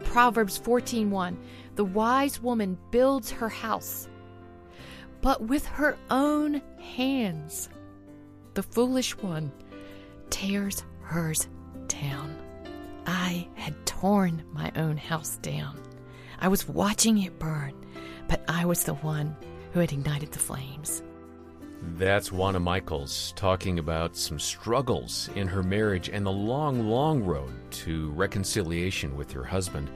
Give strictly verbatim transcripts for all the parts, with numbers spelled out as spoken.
Proverbs fourteen one, the wise woman builds her house, but with her own hands the foolish one tears hers down. I had torn my own house down. I was watching it burn, but I was the one who had ignited the flames. That's Juana Michaels talking about some struggles in her marriage and the long, long road to reconciliation with her husband.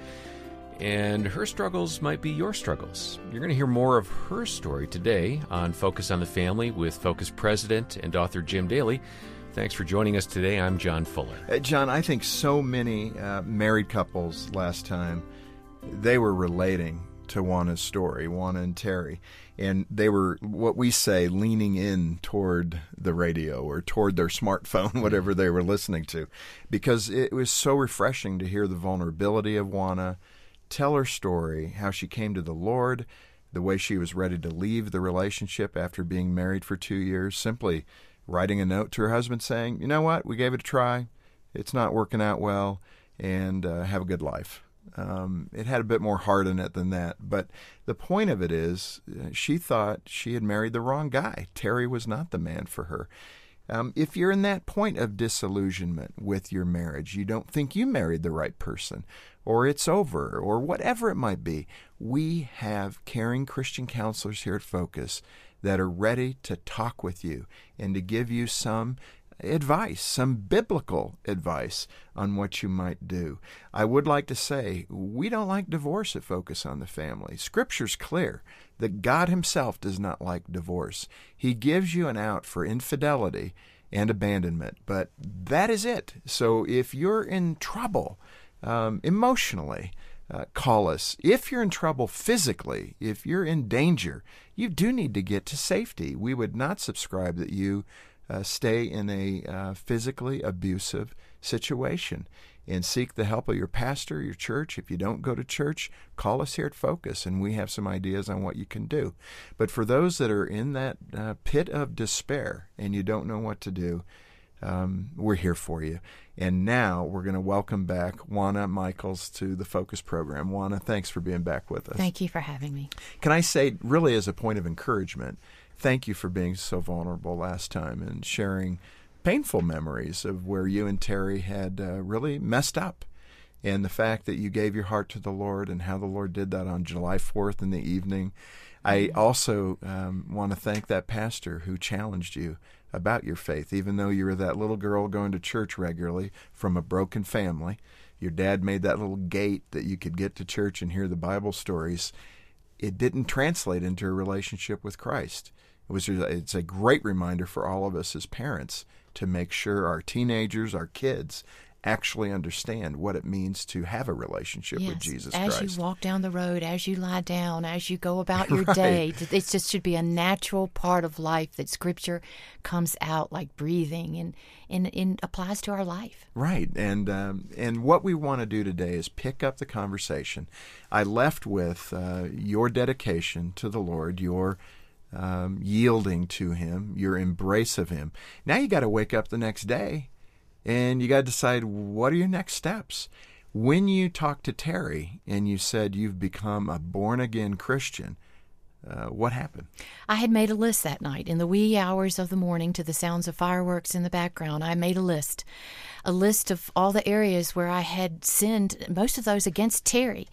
And her struggles might be your struggles. You're going to hear more of her story today on Focus on the Family with Focus President and author Jim Daly. Thanks for joining us today. I'm John Fuller. Uh, John, I think so many uh, married couples last time, they were relating to Juana's story, Juana and Terry, and they were, what we say, leaning in toward the radio or toward their smartphone, whatever they were listening to, because it was so refreshing to hear the vulnerability of Juana, tell her story, how she came to the Lord, the way she was ready to leave the relationship after being married for two years, simply writing a note to her husband saying, you know what, we gave it a try, it's not working out well, and uh, have a good life. Um, it had a bit more heart in it than that, but the point of it is uh, she thought she had married the wrong guy. Terry was not the man for her. Um, if you're in that point of disillusionment with your marriage, you don't think you married the right person, or it's over, or whatever it might be, we have caring Christian counselors here at Focus that are ready to talk with you and to give you some advice, some biblical advice on what you might do. I would like to say we don't like divorce at Focus on the Family. Scripture's clear that God himself does not like divorce. He gives you an out for infidelity and abandonment, but that is it. So if you're in trouble um, emotionally, uh, call us. If you're in trouble physically, if you're in danger, you do need to get to safety. We would not subscribe that you Uh, stay in a uh, physically abusive situation, and seek the help of your pastor, your church. If you don't go to church, call us here at Focus, and we have some ideas on what you can do. But for those that are in that uh, pit of despair and you don't know what to do, um, we're here for you. And now we're going to welcome back Juana Michaels to the Focus program. Juana, thanks for being back with us. Thank you for having me. Can I say, really as a point of encouragement, thank you for being so vulnerable last time and sharing painful memories of where you and Terry had uh, really messed up, and the fact that you gave your heart to the Lord and how the Lord did that on July fourth in the evening. I also um, want to thank that pastor who challenged you about your faith, even though you were that little girl going to church regularly from a broken family. Your dad made that little gate that you could get to church and hear the Bible stories. It didn't translate into a relationship with Christ. It was, it's a great reminder for all of us as parents to make sure our teenagers, our kids, actually understand what it means to have a relationship yes, with Jesus as Christ. As you walk down the road, as you lie down, as you go about your right. day, it just should be a natural part of life that Scripture comes out like breathing and, and, and applies to our life. Right, and um, and what we want to do today is pick up the conversation. I left with uh, your dedication to the Lord, your um, yielding to Him, your embrace of Him. Now you got to wake up the next day, and you got to decide, what are your next steps? When you talked to Terry and you said you've become a born-again Christian, uh, what happened? I had made a list that night. In the wee hours of the morning, to the sounds of fireworks in the background, I made a list. A list of all the areas where I had sinned, most of those against Terry.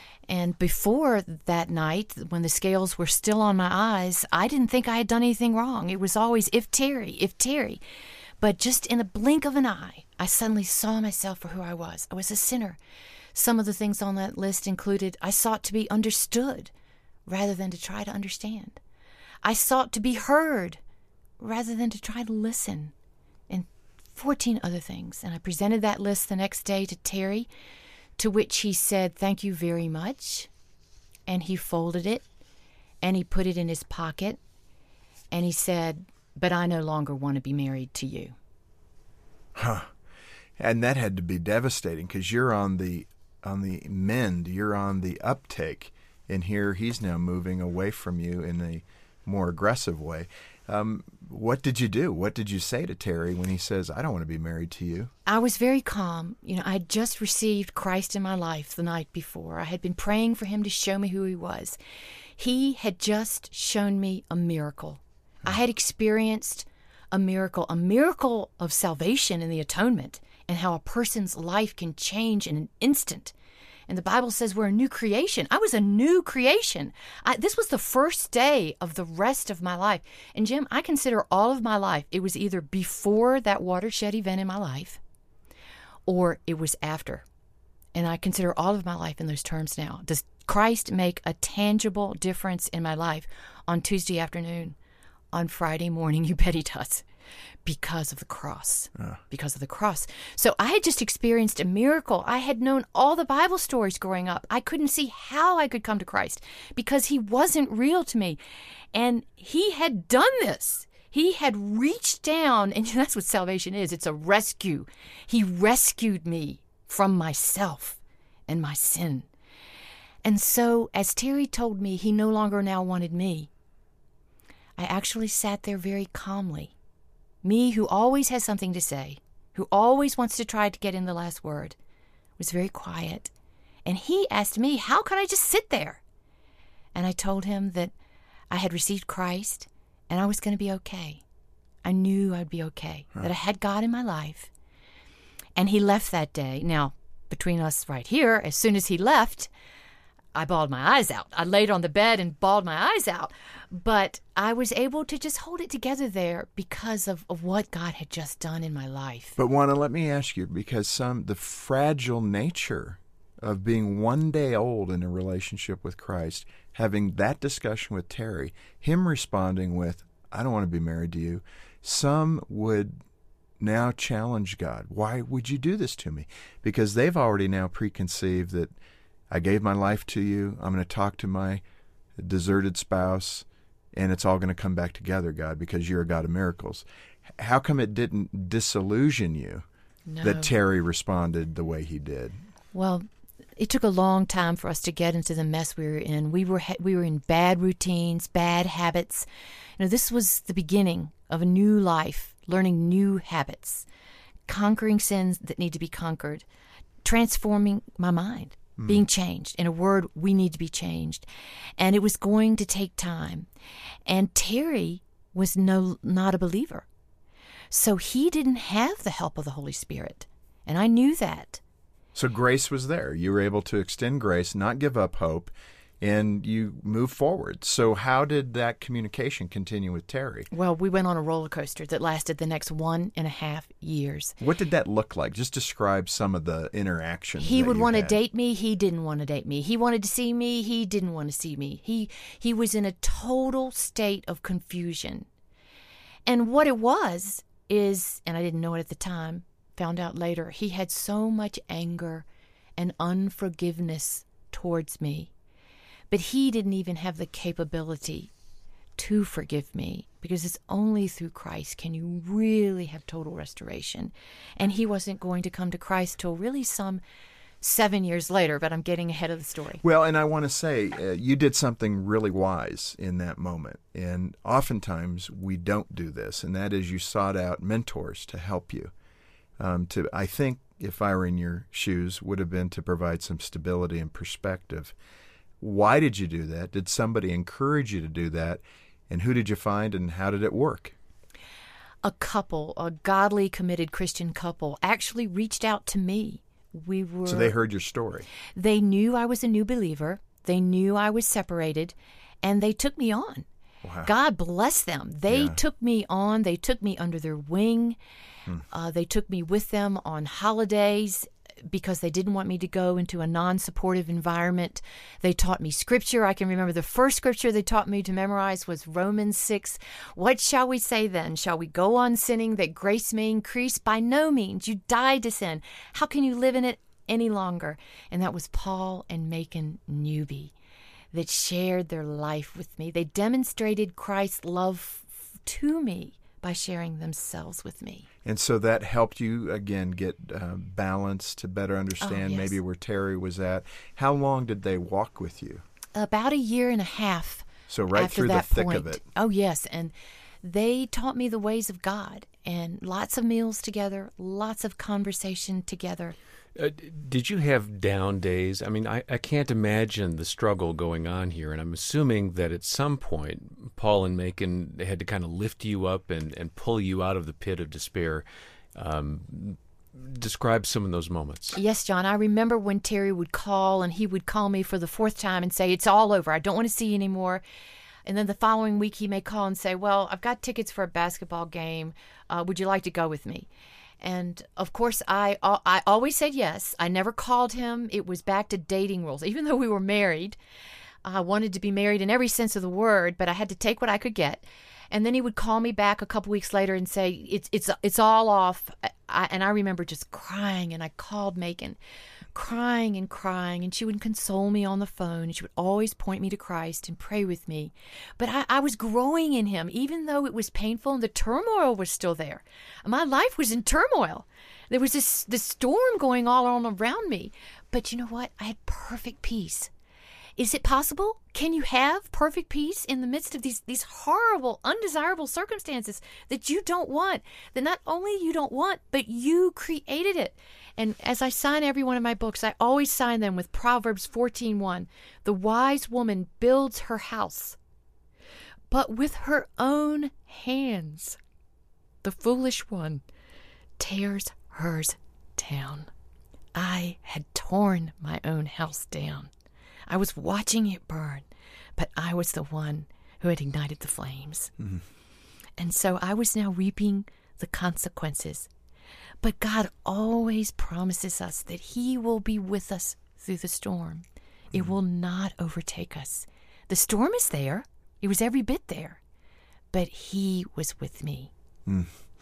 And before that night, when the scales were still on my eyes, I didn't think I had done anything wrong. It was always, if Terry, if Terry. But just in a blink of an eye, I suddenly saw myself for who I was. I was a sinner. Some of the things on that list included, I sought to be understood rather than to try to understand. I sought to be heard rather than to try to listen, and fourteen other things. And I presented that list the next day to Terry, to which he said, "Thank you very much." And he folded it, and he put it in his pocket, and he said, "But I no longer want to be married to you." Huh. And that had to be devastating, because you're on the on the mend, you're on the uptake, and here he's now moving away from you in a more aggressive way. Um, what did you do? What did you say to Terry when he says, I don't want to be married to you? I was very calm. You know, I had just received Christ in my life the night before. I had been praying for him to show me who he was. He had just shown me a miracle. I had experienced a miracle, a miracle of salvation and the atonement, and how a person's life can change in an instant. And the Bible says we're a new creation. I was a new creation. I, this was the first day of the rest of my life. And Jim, I consider all of my life, it was either before that watershed event in my life or it was after. And I consider all of my life in those terms now. Does Christ make a tangible difference in my life on Tuesday afternoon? On Friday morning? You bet he does. Because of the cross. Uh. Because of the cross. So I had just experienced a miracle. I had known all the Bible stories growing up. I couldn't see how I could come to Christ because he wasn't real to me. And he had done this. He had reached down, and that's what salvation is. It's a rescue. He rescued me from myself and my sin. And so, as Terry told me, he no longer now wanted me. I actually sat there very calmly. Me, who always has something to say, who always wants to try to get in the last word, was very quiet. And he asked me, how could I just sit there? And I told him that I had received Christ and I was going to be okay. I knew I'd be okay, huh. that I had God in my life. And he left that day. Now, between us right here, as soon as he left, I bawled my eyes out. I laid on the bed and bawled my eyes out. But I was able to just hold it together there because of, of what God had just done in my life. But Juana, let me ask you, because some the fragile nature of being one day old in a relationship with Christ, having that discussion with Terry, him responding with, I don't want to be married to you, some would now challenge God. Why would you do this to me? Because they've already now preconceived that I gave my life to you. I'm going to talk to my deserted spouse, and it's all going to come back together, God, because you're a God of miracles. How come it didn't disillusion you no. that Terry responded the way he did? Well, it took a long time for us to get into the mess we were in. We were we were in bad routines, bad habits. You know, this was the beginning of a new life, learning new habits, conquering sins that need to be conquered, transforming my mind. Being changed. In a word, we need to be changed. And it was going to take time. And Terry was no not a believer. So he didn't have the help of the Holy Spirit. And I knew that. So grace was there. You were able to extend grace, not give up hope, and you move forward. So how did that communication continue with Terry? Well, we went on a roller coaster that lasted the next one and a half years. What did that look like? Just describe some of the interactions. He would want to date me. He didn't want to date me. He wanted to see me. He didn't want to see me. He he was in a total state of confusion. And what it was is, and I didn't know it at the time, found out later, he had so much anger and unforgiveness towards me. But he didn't even have the capability to forgive me, because it's only through Christ can you really have total restoration. And he wasn't going to come to Christ till really some seven years later, but I'm getting ahead of the story. Well, and I want to say, uh, you did something really wise in that moment. And oftentimes we don't do this, and that is you sought out mentors to help you. Um, to I think, if I were in your shoes, would have been to provide some stability and perspective. Why did you do that? Did somebody encourage you to do that? And who did you find, and how did it work? A couple, a godly, committed Christian couple, actually reached out to me. We were. So they heard your story. They knew I was a new believer. They knew I was separated, and they took me on. Wow. God bless them. They Yeah. took me on. They took me under their wing. Hmm. Uh, they took me with them on holidays, because they didn't want me to go into a non-supportive environment. They taught me scripture. I can remember the first scripture they taught me to memorize was Romans six. What shall we say then? Shall we go on sinning that grace may increase? By no means. You died to sin. How can you live in it any longer? And that was Paul and Macon Newby that shared their life with me. They demonstrated Christ's love to me by sharing themselves with me. And so that helped you, again, get uh, balance, to better understand Oh, yes. maybe where Terry was at. How long did they walk with you? About a year and a half. So right after through that the thick point. of it. Oh, yes. And they taught me the ways of God, and lots of meals together, lots of conversation together. Uh, did you have down days? I mean, I, I can't imagine the struggle going on here, and I'm assuming that at some point, Paul and Macon had to kind of lift you up and, and pull you out of the pit of despair. Um, describe some of those moments. Yes, John. I remember when Terry would call, and he would call me for the fourth time and say, it's all over. I don't want to see you anymore. And then the following week, he may call and say, well, I've got tickets for a basketball game. Uh, would you like to go with me? And, of course, I I always said yes. I never called him. It was back to dating rules. Even though we were married, I wanted to be married in every sense of the word, but I had to take what I could get. And then he would call me back a couple weeks later and say, it's it's it's all off. I, and I remember just crying, and I called Macon, crying and crying, and she would console me on the phone, and she would always point me to Christ and pray with me. But I, I was growing in him, even though it was painful and the turmoil was still there. My life was in turmoil. There was this, this storm going all on around me. But you know what? I had perfect peace. Is it possible? Can you have perfect peace in the midst of these, these horrible, undesirable circumstances that you don't want, that not only you don't want, but you created it? And as I sign every one of my books, I always sign them with Proverbs fourteen one. The wise woman builds her house, but with her own hands. The foolish one tears hers down. I had torn my own house down. I was watching it burn, but I was the one who had ignited the flames. Mm-hmm. And so I was now reaping the consequences. But God always promises us that he will be with us through the storm. Mm-hmm. It will not overtake us. The storm is there. It was every bit there. But he was with me. Mm.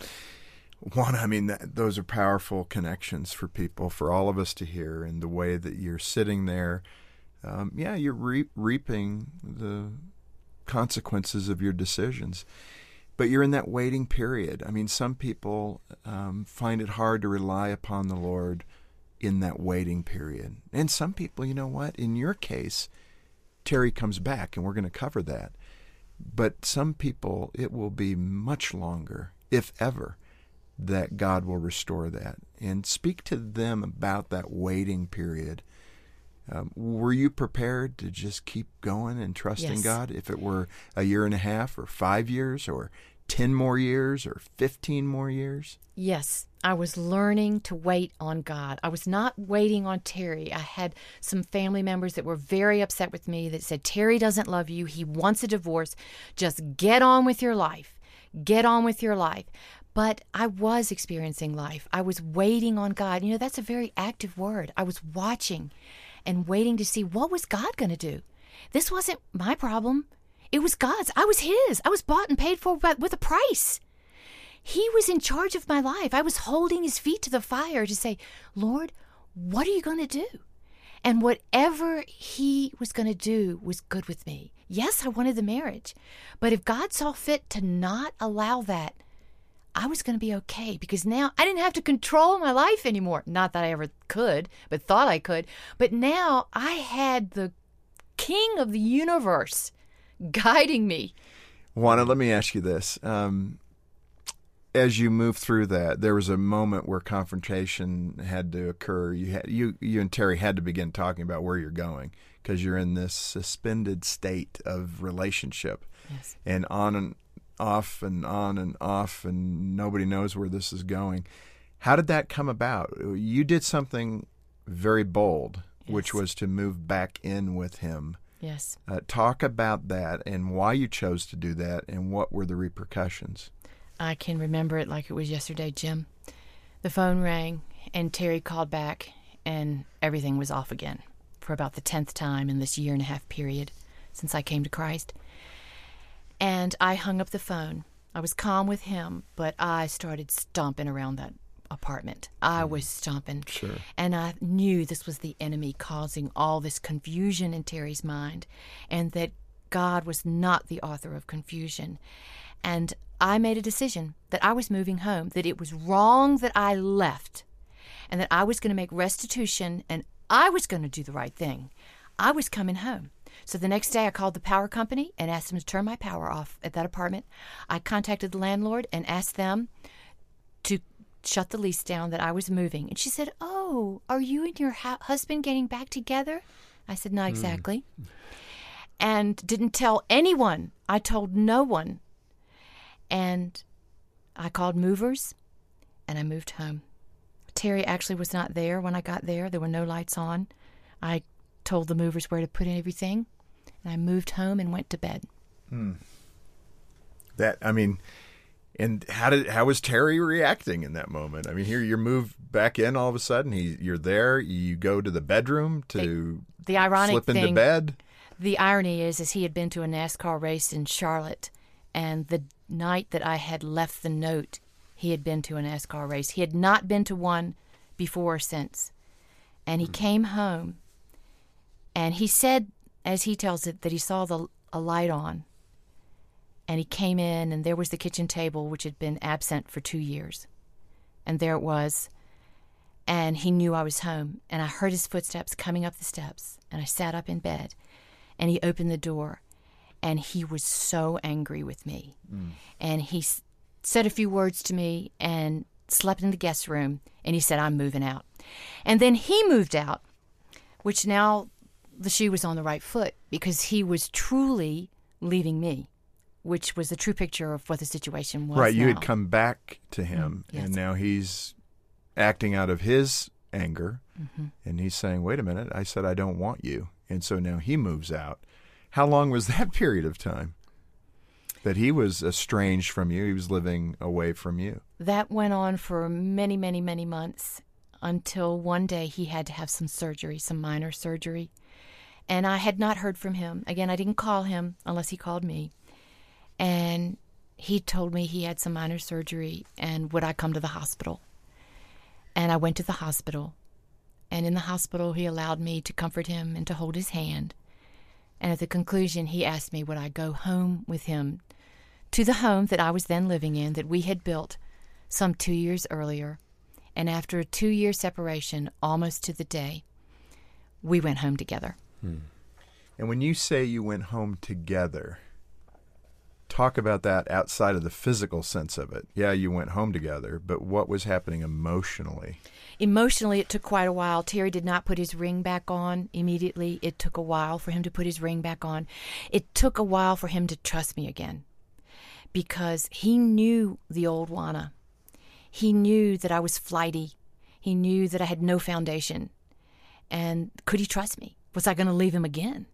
One, I mean, that, those are powerful connections for people, for all of us to hear, and the way that you're sitting there. Um, yeah, you're re- reaping the consequences of your decisions, but you're in that waiting period. I mean, some people um, find it hard to rely upon the Lord in that waiting period. And some people, you know what? In your case, Terry comes back, and we're going to cover that. But some people, it will be much longer, if ever, that God will restore that. And speak to them about that waiting period. Um, were you prepared to just keep going and trusting Yes. God if it were a year and a half or five years or ten more years or fifteen more years? Yes, I was learning to wait on God. I was not waiting on Terry. I had some family members that were very upset with me that said, Terry doesn't love you. He wants a divorce. Just get on with your life. Get on with your life. But I was experiencing life. I was waiting on God. You know, that's a very active word. I was watching and waiting to see what was God going to do. This wasn't my problem. It was God's. I was his. I was bought and paid for with a price. He was in charge of my life. I was holding his feet to the fire to say, Lord, what are you going to do? And whatever he was going to do was good with me. Yes, I wanted the marriage. But if God saw fit to not allow that, I was going to be okay, because now I didn't have to control my life anymore. Not that I ever could, but thought I could. But now I had the King of the universe guiding me. Juana, let me ask you this. Um, as you move through that, there was a moment where confrontation had to occur. You, had, you, you and Terry had to begin talking about where you're going, because you're in this suspended state of relationship. Yes. And on and off and on and off, and nobody knows where this is going. How did that come about? You did something very bold, yes. which was to move back in with him. Yes. Uh, talk about that and why you chose to do that, and what were the repercussions. I can remember it like it was yesterday, Jim. The phone rang, and Terry called back, and everything was off again for about the tenth time in this year and a half period since I came to Christ. And I hung up the phone. I was calm with him, but I started stomping around that apartment. I was stomping. Sure. And I knew this was the enemy causing all this confusion in Terry's mind, and that God was not the author of confusion. And I made a decision that I was moving home, that it was wrong that I left, and that I was going to make restitution, and I was going to do the right thing. I was coming home. So the next day I called the power company and asked them to turn my power off at that apartment. I contacted the landlord and asked them to shut the lease down, that I was moving. And she said, "Oh, are you and your hu- husband getting back together?" I said, "Not exactly." Mm. And didn't tell anyone. I told no one. And I called movers and I moved home. Terry actually was not there when I got there. There were no lights on. I told the movers where to put in everything, and I moved home and went to bed. Hmm. That, I mean, and how did how was Terry reacting in that moment? I mean, here you're moved back in all of a sudden. He, you're there. You go to the bedroom to the, the ironic slip into thing, bed. The irony is, is he had been to a NASCAR race in Charlotte, and the night that I had left the note, he had been to a NASCAR race. He had not been to one before or since. And he mm-hmm. came home, and he said, as he tells it, that he saw the a light on. And he came in, and there was the kitchen table, which had been absent for two years. And there it was. And he knew I was home. And I heard his footsteps coming up the steps. And I sat up in bed. And he opened the door. And he was so angry with me. Mm. And he s- said a few words to me and slept in the guest room. And he said, "I'm moving out." And then he moved out, which now the shoe was on the right foot, because he was truly leaving me, which was the true picture of what the situation was. Right, you now. had come back to him, mm, yes. and now he's acting out of his anger, mm-hmm. and he's saying, "Wait a minute, I said I don't want you." And so now he moves out. How long was that period of time that he was estranged from you? He was living away from you. That went on for many, many, many months, until one day he had to have some surgery, some minor surgery. And I had not heard from him. Again, I didn't call him unless he called me. And he told me he had some minor surgery, and would I come to the hospital? And I went to the hospital. And in the hospital, he allowed me to comfort him and to hold his hand. And at the conclusion, he asked me, would I go home with him to the home that I was then living in, that we had built some two years earlier. And after a two-year separation, almost to the day, we went home together. Hmm. And when you say you went home together, talk about that outside of the physical sense of it. Yeah, you went home together, but what was happening emotionally? Emotionally, it took quite a while. Terry did not put his ring back on immediately. It took a while for him to put his ring back on. It took a while for him to trust me again, because he knew the old Juana. He knew that I was flighty. He knew that I had no foundation. And could he trust me? Was I going to leave him again?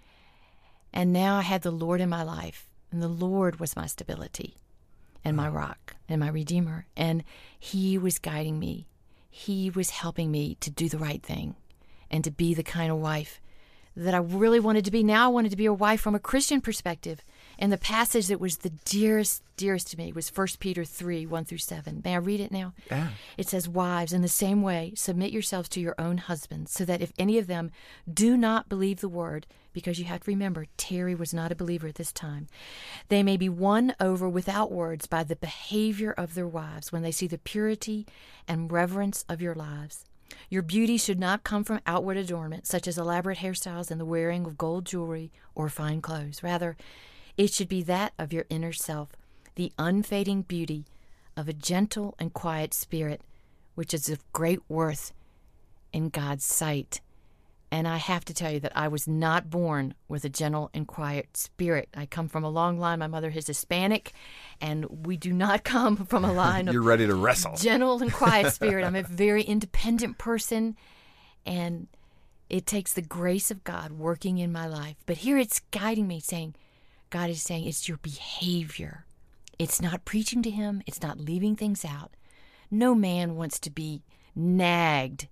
And now I had the Lord in my life, and the Lord was my stability and my rock and my Redeemer. And he was guiding me. He was helping me to do the right thing and to be the kind of wife that I really wanted to be. Now I wanted to be a wife from a Christian perspective. And the passage that was the dearest, dearest to me was First Peter three, one through seven. May I read it now? Yeah. It says, "Wives, in the same way, submit yourselves to your own husbands, so that if any of them do not believe the word," because you have to remember, Terry was not a believer at this time, "they may be won over without words by the behavior of their wives when they see the purity and reverence of your lives. Your beauty should not come from outward adornment, such as elaborate hairstyles and the wearing of gold jewelry or fine clothes. Rather, it should be that of your inner self, the unfading beauty of a gentle and quiet spirit, which is of great worth in God's sight." And I have to tell you that I was not born with a gentle and quiet spirit. I come from a long line. My mother is Hispanic, and we do not come from a line You're of ready to wrestle. gentle and quiet spirit. I'm a very independent person, and it takes the grace of God working in my life. But here it's guiding me, saying, God is saying, it's your behavior. It's not preaching to him. It's not leaving things out. No man wants to be nagged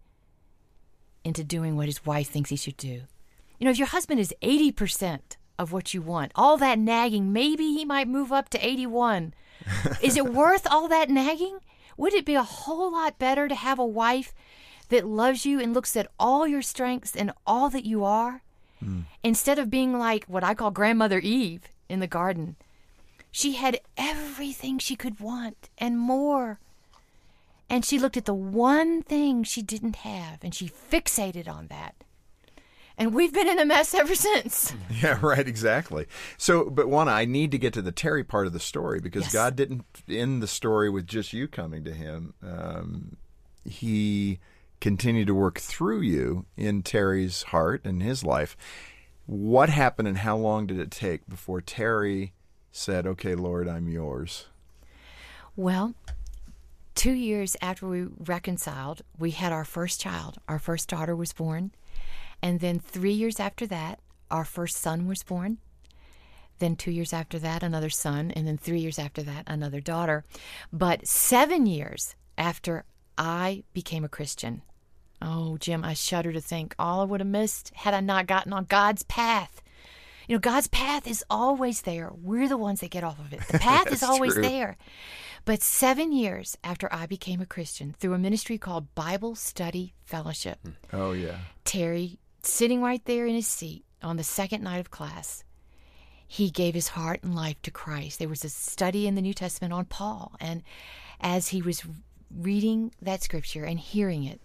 into doing what his wife thinks he should do. You know, if your husband is eighty percent of what you want, all that nagging, maybe he might move up to eighty-one. Is it worth all that nagging? Would it be a whole lot better to have a wife that loves you and looks at all your strengths and all that you are? Mm. Instead of being like what I call Grandmother Eve in the garden. She had everything she could want and more. And she looked at the one thing she didn't have, and she fixated on that. And we've been in a mess ever since. Yeah, right, exactly. So, but Juana, I need to get to the Terry part of the story because Yes. God didn't end the story with just you coming to him. Um, he continued to work through you in Terry's heart and his life. What happened and how long did it take before Terry said, okay, Lord, I'm yours? Well, two years after we reconciled, we had our first child. Our first daughter was born. And then three years after that, our first son was born. Then two years after that, another son. And then three years after that, another daughter. But seven years after I became a Christian, oh, Jim, I shudder to think all I would have missed had I not gotten on God's path. You know, God's path is always there. We're the ones that get off of it. The path is always true. there. But seven years after I became a Christian, through a ministry called Bible Study Fellowship, Oh, yeah. Terry, sitting right there in his seat on the second night of class, he gave his heart and life to Christ. There was a study in the New Testament on Paul, and as he was reading that scripture and hearing it,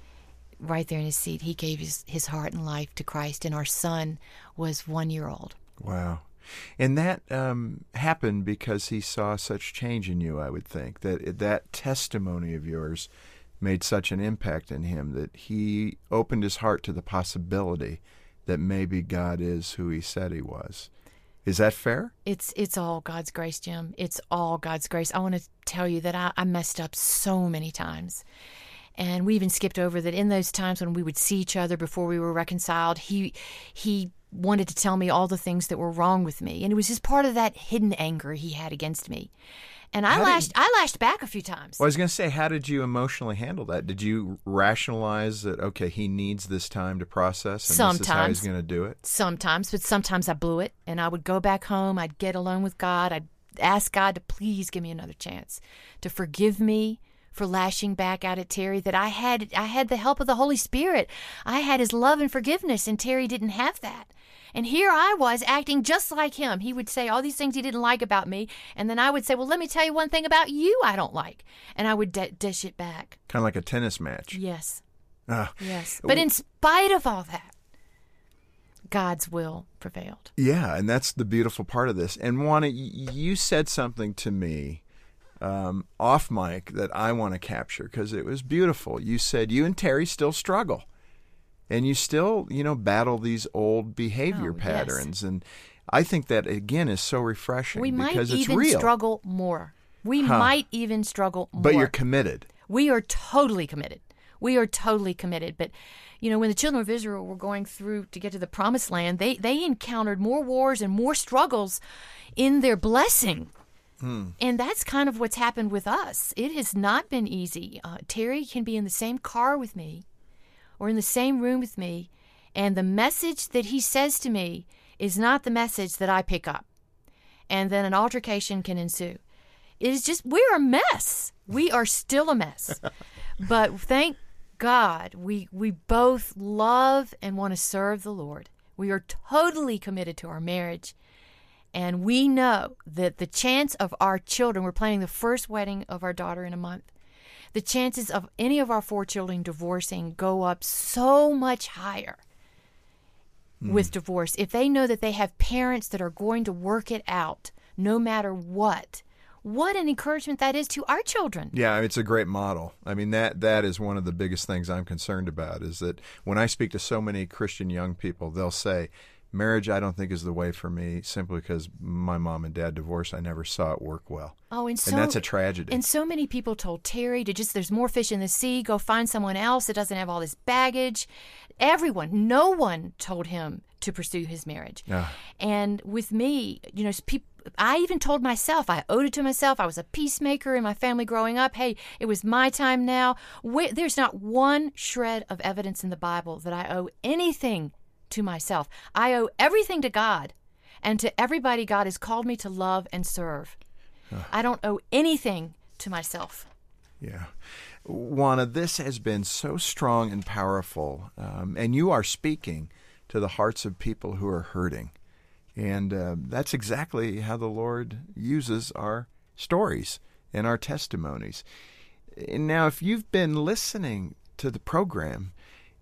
right there in his seat, he gave his, his heart and life to Christ, and our son was one year old. Wow. And that um, happened because he saw such change in you, I would think, that that testimony of yours made such an impact in him that he opened his heart to the possibility that maybe God is who he said he was. Is that fair? It's it's all God's grace, Jim. It's all God's grace. I want to tell you that I, I messed up so many times. And we even skipped over that in those times when we would see each other before we were reconciled, he he wanted to tell me all the things that were wrong with me. And it was just part of that hidden anger he had against me. And I How did- lashed I lashed back a few times. Well, I was going to say, how did you emotionally handle that? Did you rationalize that, okay, he needs this time to process, and this is how he's Sometimes. going to do it? Sometimes, but sometimes I blew it. And I would go back home. I'd get alone with God. I'd ask God to please give me another chance, to forgive me for lashing back out at Terry, that I had I had the help of the Holy Spirit. I had his love and forgiveness, and Terry didn't have that. And here I was acting just like him. He would say all these things he didn't like about me, and then I would say, well, let me tell you one thing about you I don't like. And I would d- dish it back. Kind of like a tennis match. Yes, Ah, yes. But in spite of all that, God's will prevailed. yeah, and that's the beautiful part of this. And Juana, y- you said something to me um, off mic that I want to capture because it was beautiful. You said you and Terry still struggle. And you still, you know, battle these old behavior Oh, yes. patterns. And I think that, again, is so refreshing We might because it's even real. struggle more. We Huh. might even struggle more. But you're committed. We are totally committed. We are totally committed. But, you know, when the children of Israel were going through to get to the promised land, they, they encountered more wars and more struggles in their blessing. Hmm. And that's kind of what's happened with us. It has not been easy. Uh, Terry can be in the same car with me or in the same room with me, and the message that he says to me is not the message that I pick up. And then an altercation can ensue. It is just, we're a mess. We are still a mess. But thank God, we, we both love and want to serve the Lord. We are totally committed to our marriage. And we know that the chance of our children, we're planning the first wedding of our daughter in a month, the chances of any of our four children divorcing go up so much higher mm. with divorce. If they know that they have parents that are going to work it out no matter what, what an encouragement that is to our children. Yeah, it's a great model. I mean, that that is one of the biggest things I'm concerned about is that when I speak to so many Christian young people, they'll say, marriage, I don't think, is the way for me simply because my mom and dad divorced. I never saw it work well. Oh, and, so, and that's a tragedy. And so many people told Terry to just, there's more fish in the sea, go find someone else that doesn't have all this baggage. Everyone, no one told him to pursue his marriage. Ah. And with me, you know, people, I even told myself, I owed it to myself. I was a peacemaker in my family growing up. Hey, it was my time now. We, there's not one shred of evidence in the Bible that I owe anything to myself. I owe everything to God and to everybody God has called me to love and serve. Huh. I don't owe anything to myself. Yeah. Juana, this has been so strong and powerful, um, and you are speaking to the hearts of people who are hurting. And uh, that's exactly how the Lord uses our stories and our testimonies. And now, if you've been listening to the program,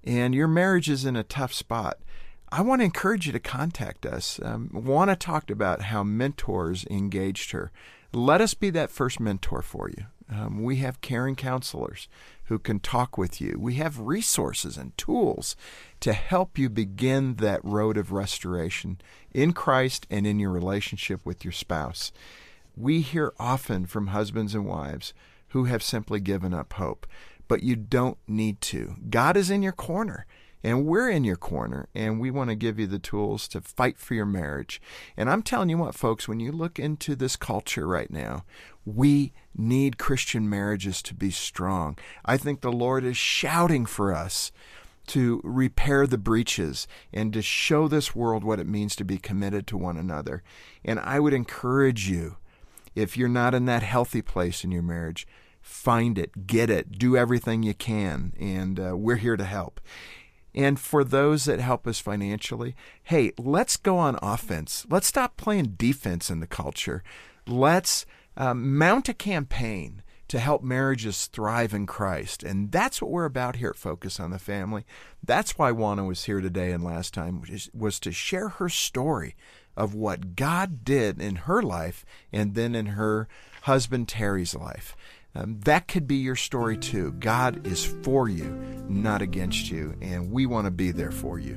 and your marriage is in a tough spot, I want to encourage you to contact us. Um, Juana talked about how mentors engaged her. Let us be that first mentor for you. Um, we have caring counselors who can talk with you. We have resources and tools to help you begin that road of restoration in Christ and in your relationship with your spouse. We hear often from husbands and wives who have simply given up hope, but you don't need to. God is in your corner. And we're in your corner, and we want to give you the tools to fight for your marriage. And I'm telling you what, folks, when you look into this culture right now, we need Christian marriages to be strong. I think the Lord is shouting for us to repair the breaches and to show this world what it means to be committed to one another. And I would encourage you, if you're not in that healthy place in your marriage, find it, get it, do everything you can, and uh, we're here to help. And for those that help us financially, hey, let's go on offense. Let's stop playing defense in the culture. Let's um, mount a campaign to help marriages thrive in Christ. And that's what we're about here at Focus on the Family. That's why Juana was here today and last time, which is, was to share her story of what God did in her life and then in her husband Terry's life. Um, that could be your story too. God is for you, not against you, and we want to be there for you.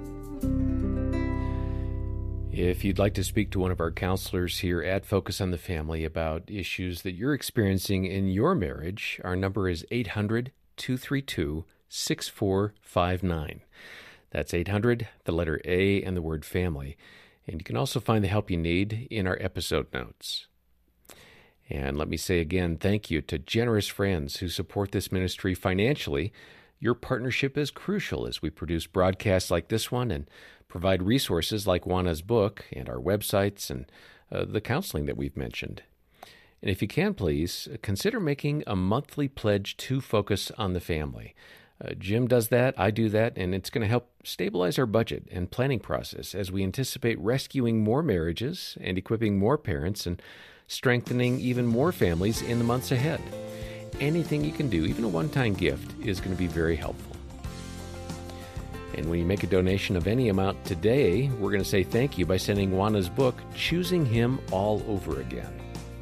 If you'd like to speak to one of our counselors here at Focus on the Family about issues that you're experiencing in your marriage, our number is eight hundred, two three two, six four five nine. That's eight hundred, the letter A, and the word family. And you can also find the help you need in our episode notes. And let me say again, thank you to generous friends who support this ministry financially. Your partnership is crucial as we produce broadcasts like this one and provide resources like Juana's book and our websites and uh, the counseling that we've mentioned. And if you can, please, consider making a monthly pledge to Focus on the Family. Uh, Jim does that, I do that, and it's going to help stabilize our budget and planning process as we anticipate rescuing more marriages and equipping more parents and strengthening even more families in the months ahead. Anything you can do, even a one-time gift, is going to be very helpful. And when you make a donation of any amount today, we're going to say thank you by sending Juana's book, Choosing Him All Over Again.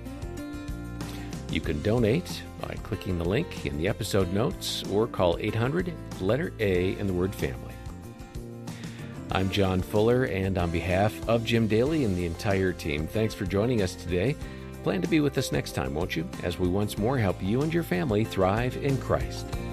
You can donate by clicking the link in the episode notes or call eight hundred, letter A, and the word family. I'm John Fuller, and on behalf of Jim Daly and the entire team, thanks for joining us today. Plan to be with us next time, won't you, as we once more help you and your family thrive in Christ.